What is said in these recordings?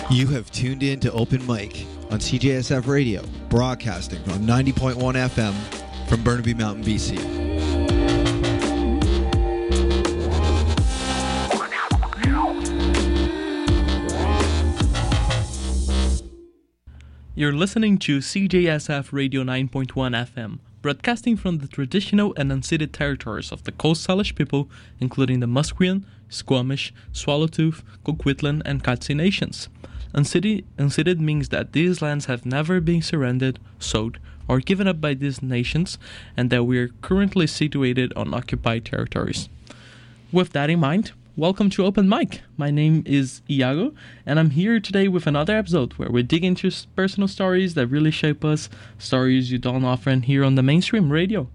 You have tuned in to Open Mic on CJSF Radio, broadcasting on 90.1 FM from Burnaby Mountain, BC. You're listening to CJSF Radio 9.1 FM, broadcasting from the traditional and unceded territories of the Coast Salish people, including the Musqueam, Squamish, Swallowtooth, Coquitlam, and Katzie nations. Unceded means that these lands have never been surrendered, sold, or given up by these nations, and that we are currently situated on occupied territories. With that in mind, welcome to Open Mic. My name is Iago, and I'm here today with another episode where we dig into personal stories that really shape us, stories you don't often hear on the mainstream radio.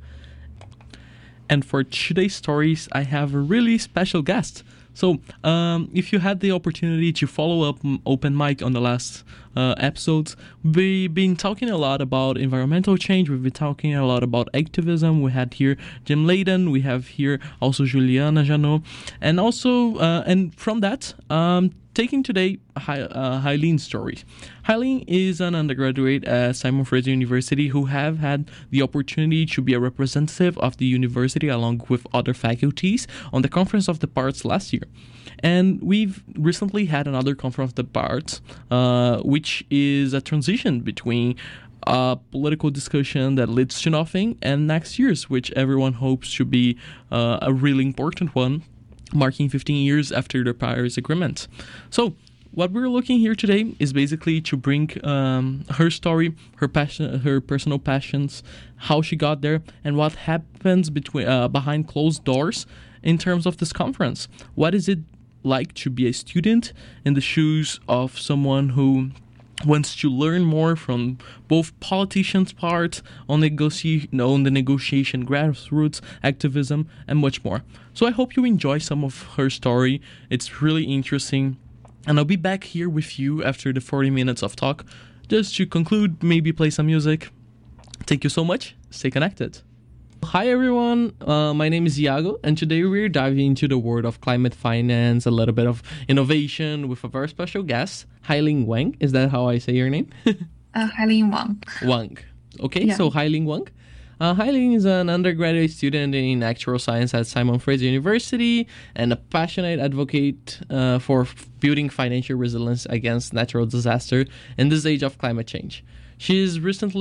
And for today's stories, I have a really special guest. So, if you had the opportunity to follow up Open Mic on the last episodes, we've been talking a lot about environmental change. We've been talking a lot about activism. We had here Jim Layden. We have here also Juliana Janot. And also, and from that, taking today Hyleen's story. Hyleen is an undergraduate at Simon Fraser University who have had the opportunity to be a representative of the university along with other faculties on the Conference of the Parts last year. And we've recently had another Conference of the Parts, which is a transition between a political discussion that leads to nothing and next year's, which everyone hopes to be a really important one, marking 15 years after the Paris Agreement. So, what we're looking here today is basically to bring her story, her passion, her personal passions, how she got there, and what happens behind closed doors in terms of this conference. What is it like to be a student in the shoes of someone who wants to learn more from both politicians' part on the negotiation, grassroots activism, and much more. So I hope you enjoy some of her story. It's really interesting. And I'll be back here with you after the 40 minutes of talk, just to conclude, maybe play some music. Thank you so much. Stay connected. Hi everyone, my name is Iago, and today we're diving into the world of climate finance, a little bit of innovation with a very special guest, Hailing Wang. Is that how I say your name? Hailing Wang. Wang. Okay, Yeah. so Hailing Wang. Hailing is an undergraduate student in actuarial science at Simon Fraser University and a passionate advocate for building financial resilience against natural disaster in this age of climate change. She's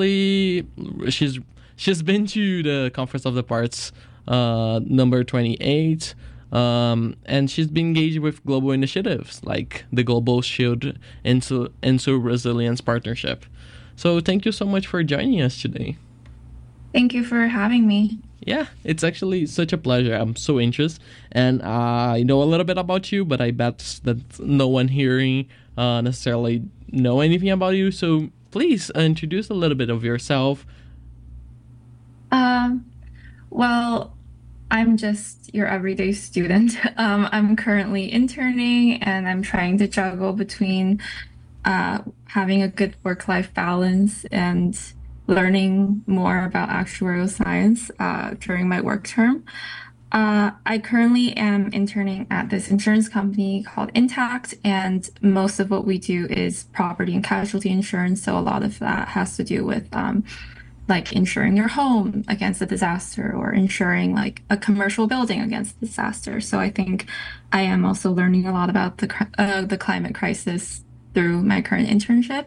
been to the Conference of the Parts number 28, and she's been engaged with global initiatives like the Global Shield into Resilience Partnership. So thank you so much for joining us today. Thank you for having me. Yeah, it's actually such a pleasure. I'm so interested, and I know a little bit about you, but I bet that no one hearing necessarily know anything about you. So please introduce a little bit of yourself. Well, I'm just your everyday student. I'm currently interning and I'm trying to juggle between having a good work-life balance and learning more about actuarial science during my work term. I currently am interning at this insurance company called Intact, and most of what we do is property and casualty insurance. So a lot of that has to do with like insuring your home against a disaster or insuring like a commercial building against disaster. So I think I am also learning a lot about the climate crisis through my current internship.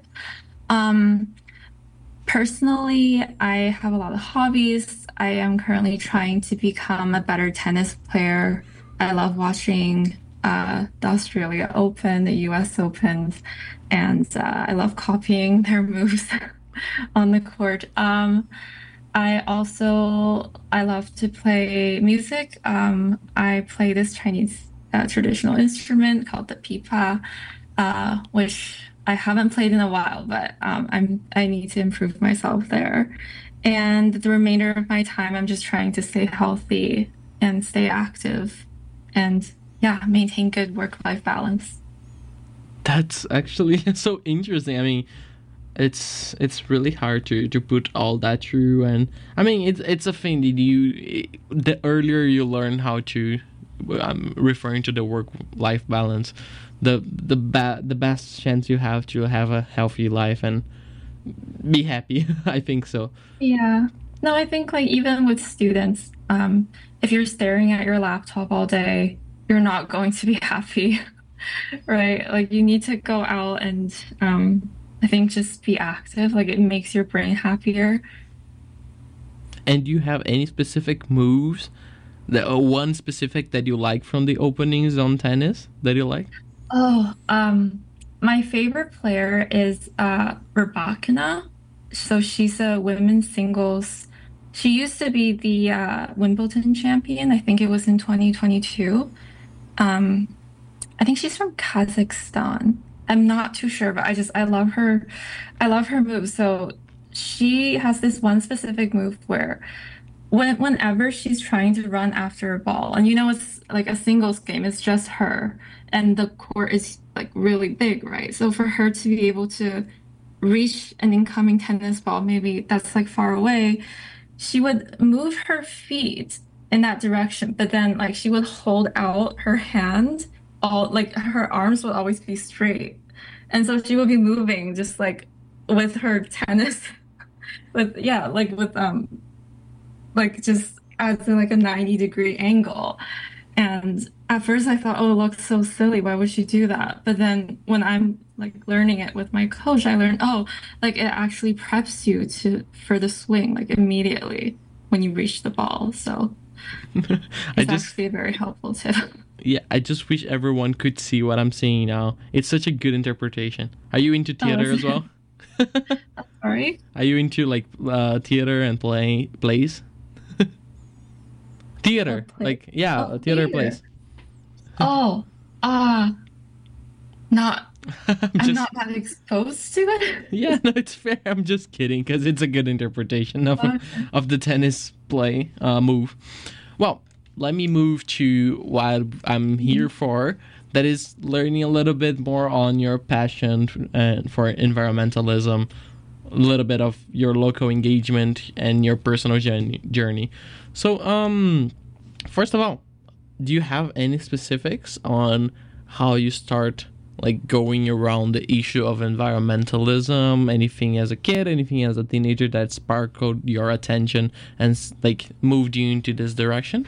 Personally, I have a lot of hobbies. I am currently trying to become a better tennis player. I love watching the Australia Open, the US Opens, and I love copying their moves on the court. I love to play music. I play this Chinese traditional instrument called the pipa, which I haven't played in a while, but I need to improve myself there. And the remainder of my time, I'm just trying to stay healthy and stay active and maintain good work-life balance. That's actually so interesting. I mean, it's really hard to put all that through, and I mean it's a thing that the earlier you learn how to I'm referring to the work-life balance, the best chance you have to have a healthy life and be happy. I think so. Yeah. No, I think like even with students, if you're staring at your laptop all day, you're not going to be happy, right? Like you need to go out and I think just be active. Like it makes your brain happier. And do you have any specific moves, that one specific that you like from the openings on tennis that you like? Oh, my favorite player is Rybakina. So she's a women's singles. She used to be the Wimbledon champion. I think it was in 2022. I think she's from Kazakhstan. I'm not too sure, but I love her. I love her move. So she has this one specific move where whenever she's trying to run after a ball, and it's like a singles game, it's just her, and the court is like really big, right? So for her to be able to reach an incoming tennis ball, maybe that's like far away, she would move her feet in that direction, but then like she would hold out her hand, all like her arms would always be straight. And so she would be moving just like with her tennis with yeah, like just at like a 90-degree angle. And at first I thought, oh, it looks so silly. Why would she do that? But then when I'm like learning it with my coach, I learned, oh, like it actually preps you for the swing, like immediately when you reach the ball. So it's actually a very helpful tip. Yeah, I just wish everyone could see what I'm seeing now. It's such a good interpretation. Are you into theater as well? Sorry? Are you into like theater and plays? Theater, like theater plays. Oh, not. I'm not that exposed to it. Yeah, no, it's fair. I'm just kidding because it's a good interpretation of the tennis play move. Well, let me move to what I'm here for. That is learning a little bit more on your passion for environmentalism, a little bit of your local engagement and your personal journey. So, first of all, do you have any specifics on how you start like going around the issue of environmentalism? Anything as a kid, anything as a teenager that sparkled your attention and like moved you into this direction?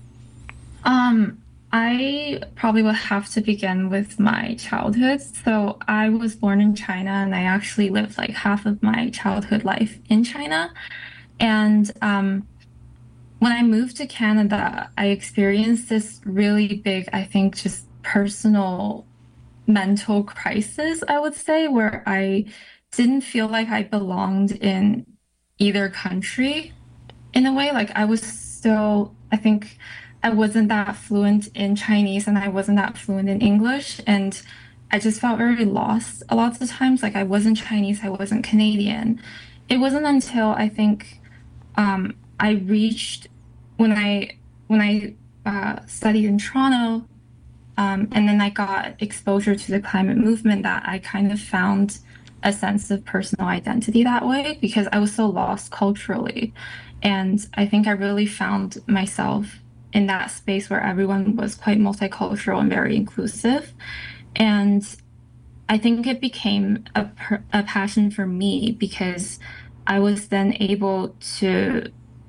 I probably would have to begin with my childhood. So I was born in China and I actually lived like half of my childhood life in China. And when I moved to Canada, I experienced this really big, I think, just personal mental crisis, I would say, where I didn't feel like I belonged in either country in a way. Like I think I wasn't that fluent in Chinese and I wasn't that fluent in English. And I just felt very lost a lot of the times. Like I wasn't Chinese, I wasn't Canadian. It wasn't until I think I reached when I studied in Toronto, and then I got exposure to the climate movement that I kind of found a sense of personal identity that way because I was so lost culturally. And I think I really found myself in that space where everyone was quite multicultural and very inclusive. And I think it became a passion for me because I was able to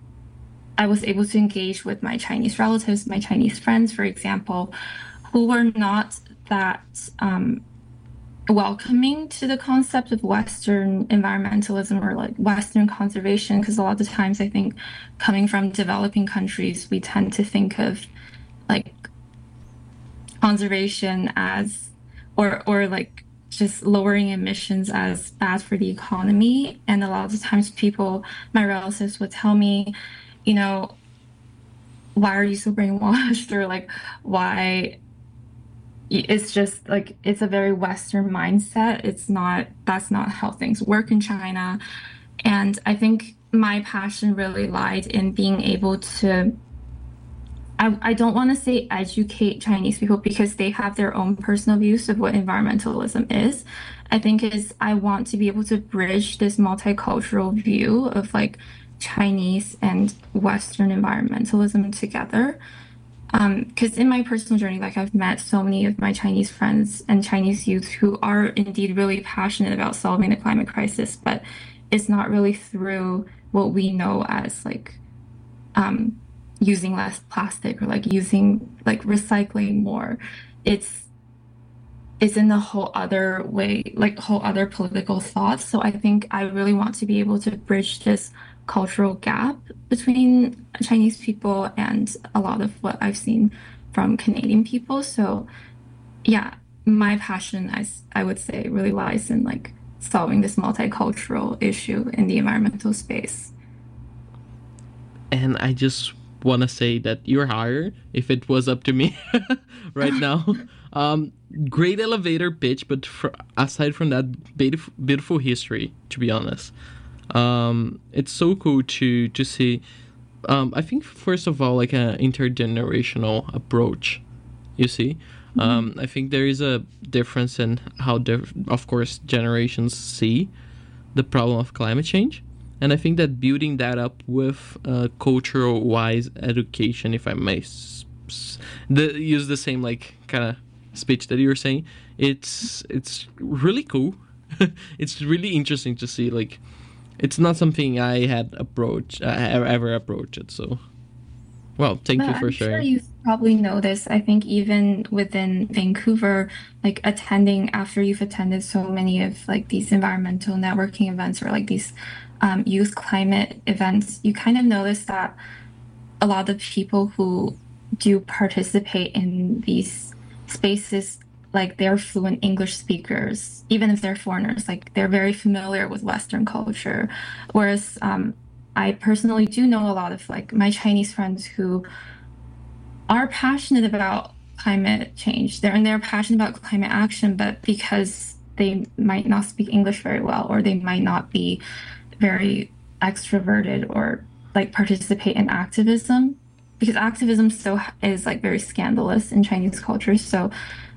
engage with my Chinese relatives, my Chinese friends, for example, who were not that welcoming to the concept of Western environmentalism or like Western conservation. Because a lot of times I think coming from developing countries, we tend to think of like conservation as or like just lowering emissions as bad for the economy. And a lot of the times my relatives would tell me, why are you so brainwashed? Or like, why? It's just like, it's a very Western mindset. That's not how things work in China. And I think my passion really lied in being able to, I don't want to say educate Chinese people because they have their own personal views of what environmentalism is. I think I want to be able to bridge this multicultural view of like Chinese and Western environmentalism together. Because in my personal journey, like I've met so many of my Chinese friends and Chinese youth who are indeed really passionate about solving the climate crisis, but it's not really through what we know as like um, using less plastic or like using like recycling more. It's it's in the whole other way, like whole other political thoughts. So I think I really want to be able to bridge this cultural gap between Chinese people and a lot of what I've seen from Canadian people. So yeah, my passion, I would say, really lies in like solving this multicultural issue in the environmental space. And I just want to say that you're hired if it was up to me right now. Um, Great elevator pitch, but aside from that, beautiful history, to be honest. It's so cool to see. I think first of all, like an intergenerational approach. You see, I think there is a difference in how, of course, generations see the problem of climate change. And I think that building that up with cultural wise education, if I may use the same like kind of speech that you were saying, it's really cool. It's really interesting to see. Like, it's not something I had ever approached it. So, well, thank But you for I'm sure sharing. you probably know this. I think even within Vancouver, like attending after you've attended so many of like these environmental networking events or like these youth climate events, you kind of notice that a lot of people who do participate in these spaces, like they're fluent English speakers, even if they're foreigners, like they're very familiar with Western culture. Whereas I personally do know a lot of like my Chinese friends who are passionate about climate change. They're passionate about climate action, but because they might not speak English very well, or they might not be very extroverted or like participate in activism, because activism still is like very scandalous in Chinese culture. So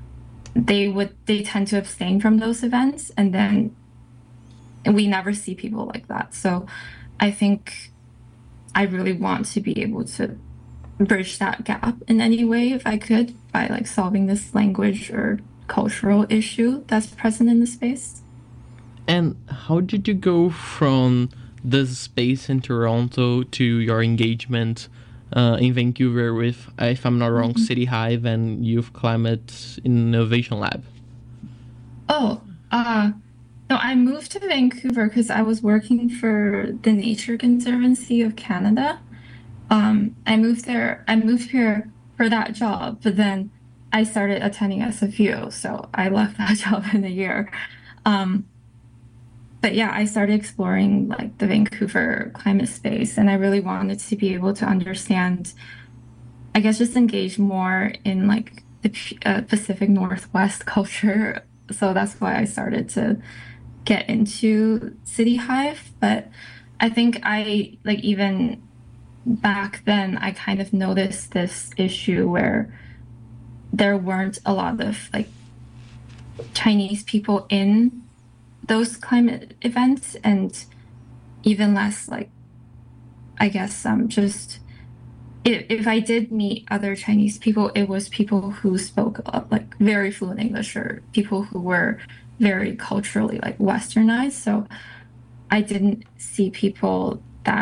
they tend to abstain from those events, and then we never see people like that. So I think I really want to be able to bridge that gap in any way if I could by like solving this language or cultural issue that's present in the space. And how did you go from this space in Toronto to your engagement in Vancouver with, if I'm not wrong, City Hive and Youth Climate Innovation Lab? Oh, no, I moved to Vancouver because I was working for the Nature Conservancy of Canada. I moved here for that job, but then I started attending SFU, so I left that job in a year. Um, but yeah, I started exploring like the Vancouver climate space, and I really wanted to be able to understand, I guess, just engage more in like the Pacific Northwest culture. So that's why I started to get into City Hive. But I think I like even back then, I kind of noticed this issue where there weren't a lot of like Chinese people in those climate events, and even less like, I guess, just if I did meet other Chinese people, it was people who spoke like very fluent English or people who were very culturally like westernized. So I didn't see people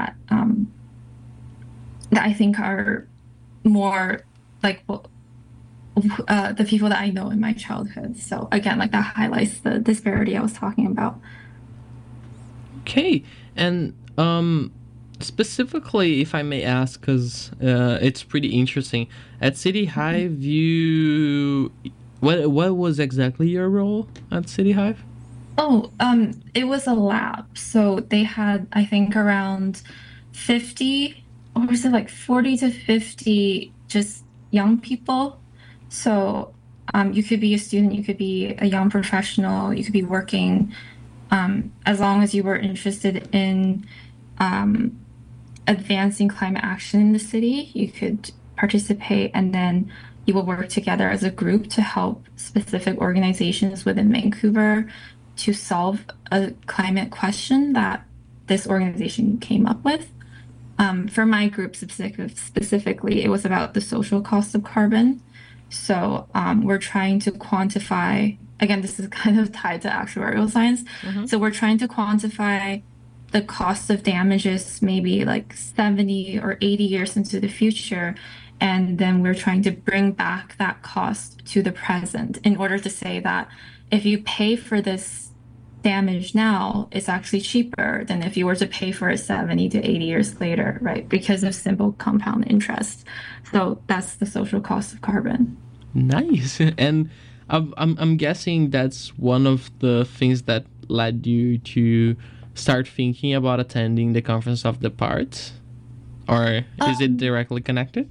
that I think are more like the people that I know in my childhood. So again, like that highlights the disparity I was talking about. Okay, and specifically, if I may ask, because it's pretty interesting, at City Hive, you what was exactly your role at City Hive? Oh, it was a lab. So they had, I think, around 50, or was it like 40 to 50 just young people. So you could be a student, you could be a young professional, you could be working, as long as you were interested in um, advancing climate action in the city, you could participate, and then you will work together as a group to help specific organizations within Vancouver to solve a climate question that this organization came up with. For my group specifically, it was about the social cost of carbon. So we're trying to quantify, again, this is kind of tied to actuarial science. So we're trying to quantify the cost of damages maybe like 70 or 80 years into the future. And then we're trying to bring back that cost to the present in order to say that if you pay for this damage now, it's actually cheaper than if you were to pay for it 70 to 80 years later, right? Because of simple compound interest. So that's the social cost of carbon. Nice. And I'm guessing that's one of the things that led you to start thinking about attending the Conference of the Parts? Or is it directly connected?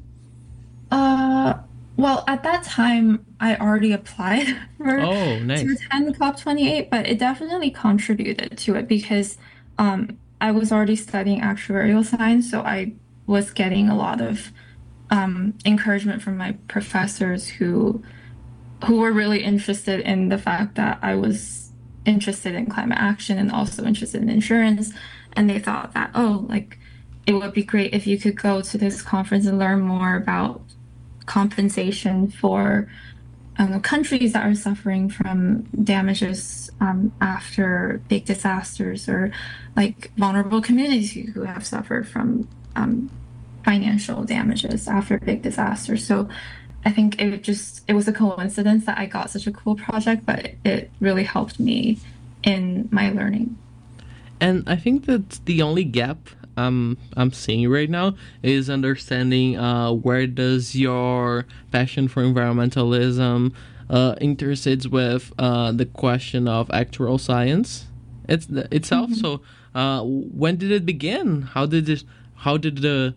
Well, at that time, I already applied to attend COP28, but it definitely contributed to it because I was already studying actuarial science, so I was getting a lot of encouragement from my professors who were really interested in the fact that I was interested in climate action and also interested in insurance. And they thought that, oh, like it would be great if you could go to this conference and learn more about compensation for countries that are suffering from damages after big disasters, or like vulnerable communities who have suffered from financial damages after big disasters. So I think it was a coincidence that I got such a cool project, but it really helped me in my learning. And I think that the only gap I'm seeing right now is understanding where does your passion for environmentalism intersects with the question of actual science itself. So when did it begin? How did the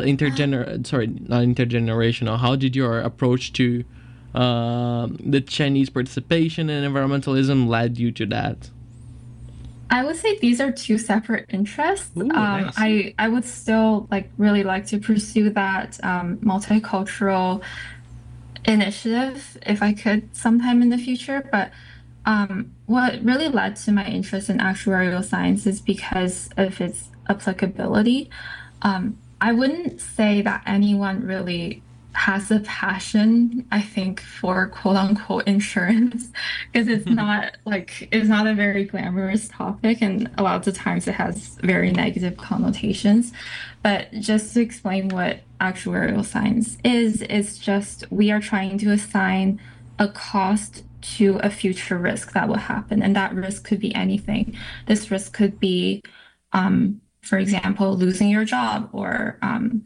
intergenerational, how did your approach to the Chinese participation in environmentalism led you to that? I would say these are two separate interests. Ooh, nice. I would still really like to pursue that multicultural initiative if I could sometime in the future. But what really led to my interest in actuarial science is because of its applicability. I wouldn't say that anyone really has a passion, I think, for quote unquote insurance, because it's not a very glamorous topic, and a lot of the times it has very negative connotations. But just to explain what actuarial science is, it's just we are trying to assign a cost to a future risk that will happen, and that risk could be anything. This risk could be for example, losing your job, or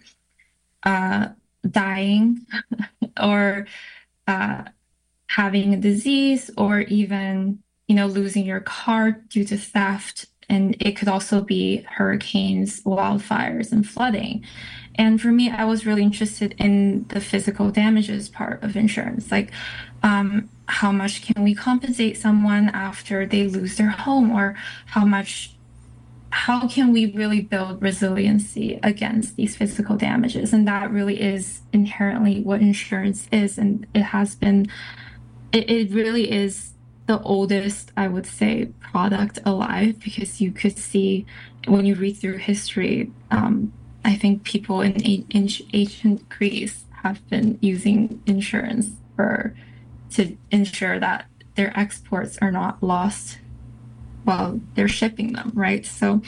dying, or having a disease, or even, losing your car due to theft. And it could also be hurricanes, wildfires, and flooding. And for me, I was really interested in the physical damages part of insurance. Like, how much can we compensate someone after they lose their home, or how can we really build resiliency against these physical damages? And that really is inherently what insurance is. And it really is the oldest, I would say, product alive, because you could see when you read through history, I think people in ancient Greece have been using insurance to ensure that their exports are not lost while they're shipping them, right? So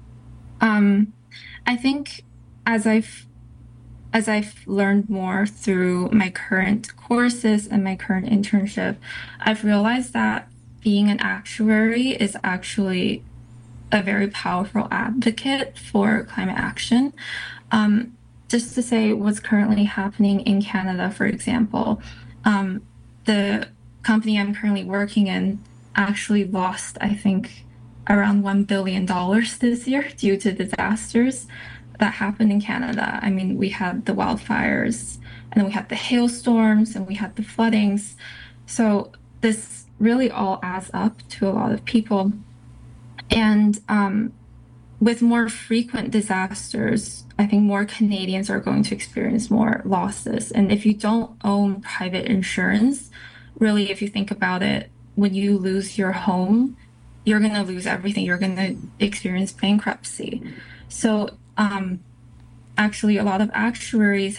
I think as I've learned more through my current courses and my current internship, I've realized that being an actuary is actually a very powerful advocate for climate action. Just to say what's currently happening in Canada, for example, the company I'm currently working in actually lost, I think, around $1 billion this year due to disasters that happened in Canada. I mean, we had the wildfires, and then we had the hailstorms, and we had the floodings. So this really all adds up to a lot of people. And with more frequent disasters, I think more Canadians are going to experience more losses. And if you don't own private insurance, really, if you think about it, when you lose your home, you're going to lose everything. You're going to experience bankruptcy. So actually a lot of actuaries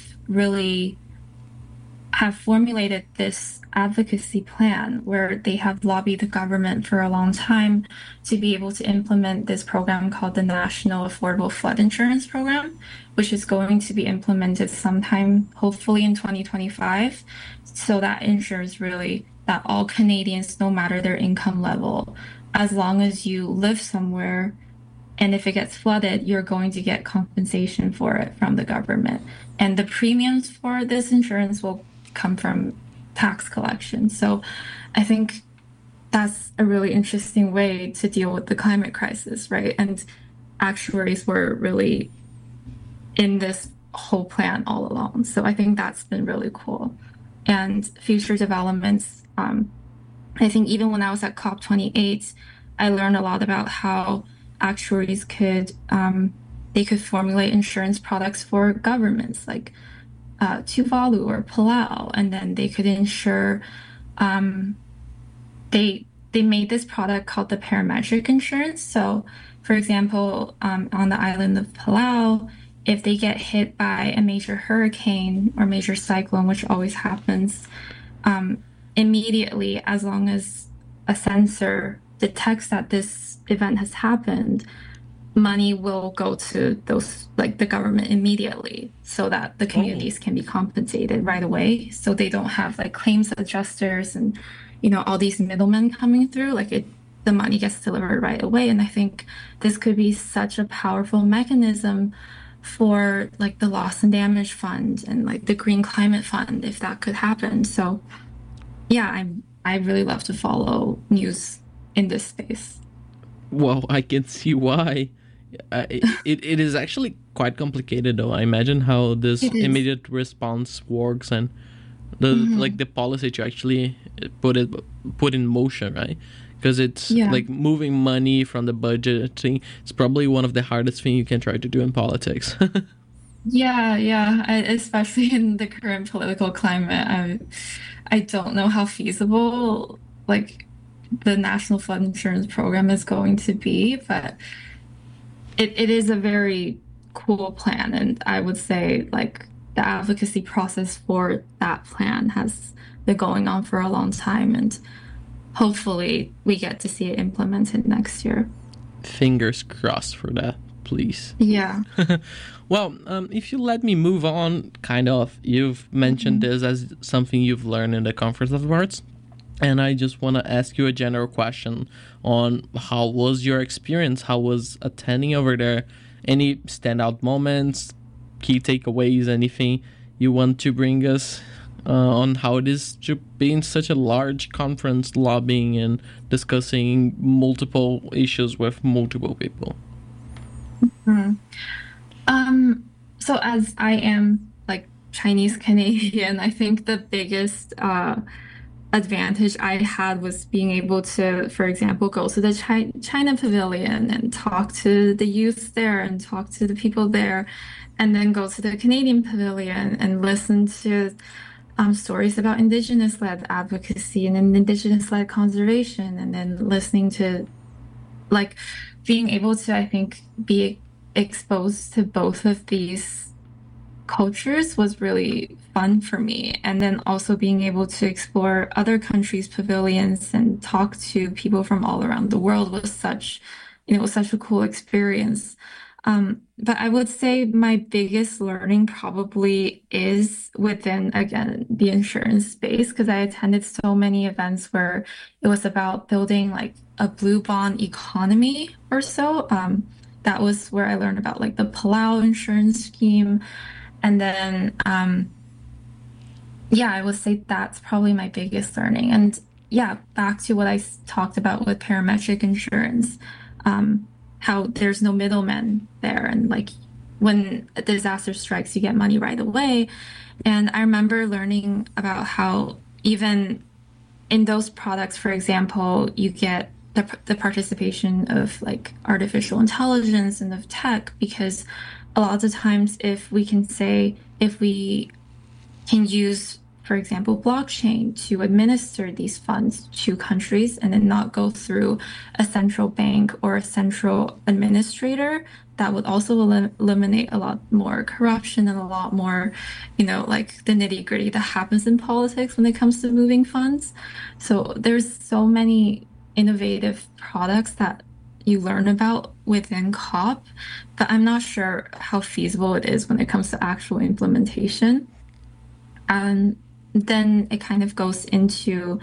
have formulated this advocacy plan where they have lobbied the government for a long time to be able to implement this program called the National Affordable Flood Insurance Program, which is going to be implemented sometime, hopefully in 2025. So that ensures really that all Canadians, no matter their income level, as long as you live somewhere, and if it gets flooded, you're going to get compensation for it from the government. And the premiums for this insurance will come from tax collection. So I think that's a really interesting way to deal with the climate crisis, right? And actuaries were really in this whole plan all along. So I think that's been really cool. And future developments, I think even when I was at COP28, I learned a lot about how actuaries could they could formulate insurance products for governments like Tuvalu or Palau, and then they could insure. They made this product called the parametric insurance. So, for example, on the island of Palau, if they get hit by a major hurricane or major cyclone, which always happens, immediately, as long as a sensor detects that this event has happened, money will go to those, like the government immediately, so that the communities can be compensated right away. So they don't have like claims adjusters and, all these middlemen coming through. The money gets delivered right away. And I think this could be such a powerful mechanism for like the loss and damage fund and like the green climate fund, if that could happen. So yeah, I really love to follow news in this space. Well, I can see why. It is actually quite complicated, though. I imagine how this immediate response works and the policy to actually put in motion, right? Because it's like moving money from the budget thing. It's probably one of the hardest things you can try to do in politics. Yeah. Especially in the current political climate, I don't know how feasible like the National Flood Insurance Program is going to be, but it is a very cool plan. And I would say like the advocacy process for that plan has been going on for a long time, and hopefully we get to see it implemented next year. Fingers crossed for that, please. Yeah. Well, if you let me move on, kind of, you've mentioned this as something you've learned in the Conference of the Parts. And I just want to ask you a general question on how was your experience? How was attending over there? Any standout moments, key takeaways, anything you want to bring us on how it is to be in such a large conference, lobbying and discussing multiple issues with multiple people? So as I am like Chinese Canadian, I think the biggest advantage I had was being able to, for example, go to the China Pavilion and talk to the youth there and talk to the people there, and then go to the Canadian Pavilion and listen to stories about Indigenous-led advocacy and Indigenous-led conservation, and then listening to, like, being able to, I think, be exposed to both of these cultures was really fun for me. And then also being able to explore other countries' pavilions and talk to people from all around the world was such a cool experience. But I would say my biggest learning probably is within, again, the insurance space, because I attended so many events where it was about building like a blue bond economy or so. That was where I learned about like the Palau insurance scheme. And then, I would say that's probably my biggest learning. And yeah, back to what I talked about with parametric insurance, how there's no middleman there. And like when a disaster strikes, you get money right away. And I remember learning about how even in those products, for example, you get the participation of like artificial intelligence and of tech, because a lot of the times if we can use for example, blockchain to administer these funds to countries and then not go through a central bank or a central administrator, that would also eliminate a lot more corruption and a lot more, like the nitty-gritty that happens in politics when it comes to moving funds. So there's so many innovative products that you learn about within COP, but I'm not sure how feasible it is when it comes to actual implementation. And then it kind of goes into,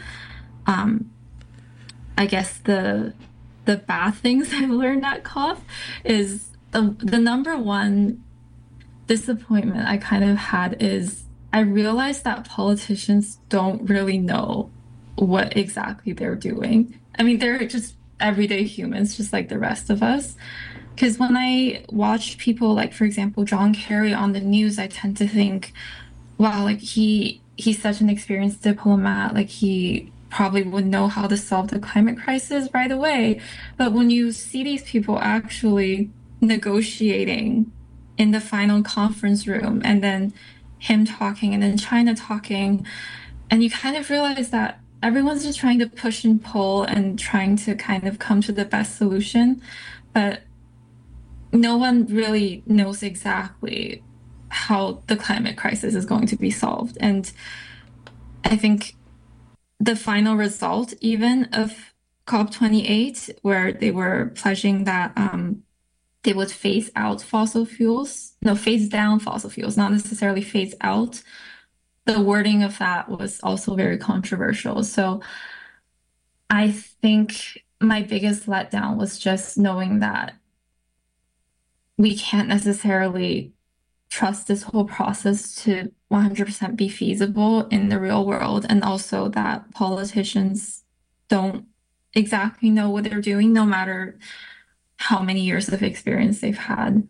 I guess the bad things I've learned at COP is the number one disappointment I kind of had is I realized that politicians don't really know what exactly they're doing. I mean, they're just everyday humans, just like the rest of us. Because when I watch people like, for example, John Kerry on the news, I tend to think, wow, like he's such an experienced diplomat, like he probably would know how to solve the climate crisis right away. But when you see these people actually negotiating in the final conference room and then him talking and then China talking, and you kind of realize that everyone's just trying to push and pull and trying to kind of come to the best solution, but no one really knows exactly how the climate crisis is going to be solved. And I think the final result even of COP28, where they were pledging that they would phase down fossil fuels, not necessarily phase out. The wording of that was also very controversial. So I think my biggest letdown was just knowing that we can't necessarily trust this whole process to 100% be feasible in the real world, and also that politicians don't exactly know what they're doing, no matter how many years of experience they've had.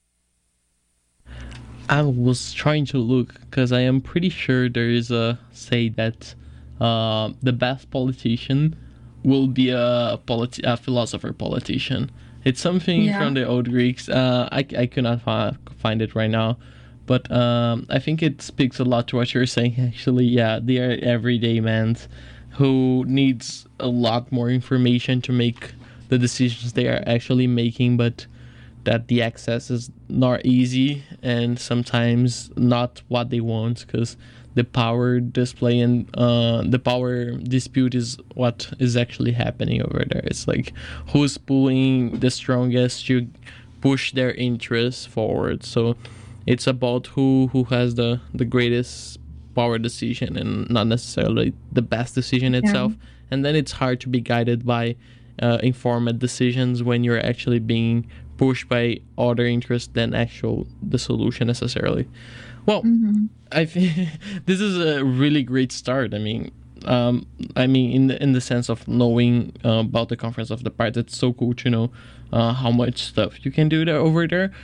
I was trying to look because I am pretty sure there is a say that the best politician will be a philosopher politician. It's something from the old Greeks. I could not find it right now, but I think it speaks a lot to what you're saying. Actually, yeah, they are everyday men who needs a lot more information to make the decisions they are actually making, but that the access is not easy and sometimes not what they want, because the power display and the power dispute is what is actually happening over there. It's like who's pulling the strongest to push their interests forward. So it's about who has the greatest power decision and not necessarily the best decision itself. And then it's hard to be guided by informed decisions when you're actually being pushed by other interests than the solution necessarily. Well, I think this is a really great start. I mean, in the sense of knowing about the Conference of the Parties, it's so cool to know how much stuff you can do over there.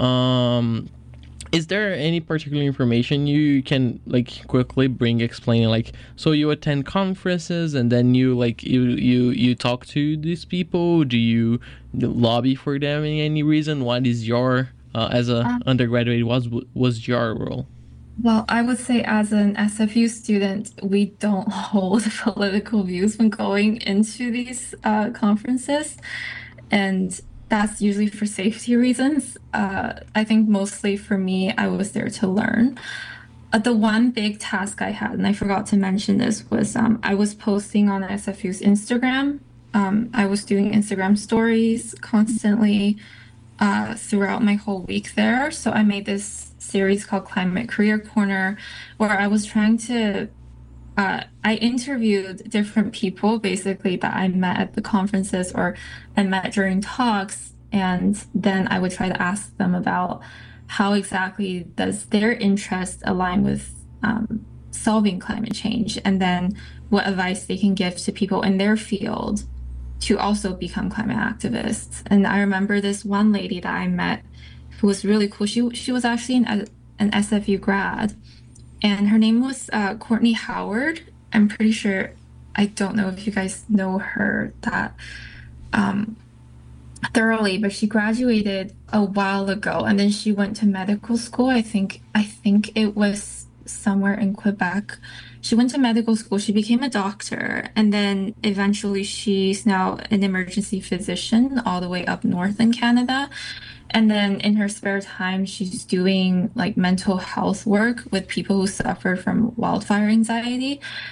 Is there any particular information you can quickly explaining so you attend conferences and then you talk to these people? Do you lobby for them in any reason? What is your as a undergraduate was your role? Well, I would say as an SFU student, we don't hold political views when going into these conferences, and that's usually for safety reasons. I think mostly for me, I was there to learn. The one big task I had, and I forgot to mention this, was I was posting on SFU's Instagram. I was doing Instagram stories constantly throughout my whole week there. So I made this series called Climate Career Corner, where I was trying to I interviewed different people basically that I met at the conferences or I met during talks, and then I would try to ask them about how exactly does their interest align with solving climate change, and then what advice they can give to people in their field to also become climate activists. And I remember this one lady that I met who was really cool. She was actually an SFU grad, and her name was Courtney Howard. I'm pretty sure, I don't know if you guys know her that thoroughly, but she graduated a while ago, and then she went to medical school. I think it was somewhere in Quebec. She went to medical school, she became a doctor, and then eventually she's now an emergency physician all the way up north in Canada. And then in her spare time, she's doing like mental health work with people who suffer from wildfire anxiety.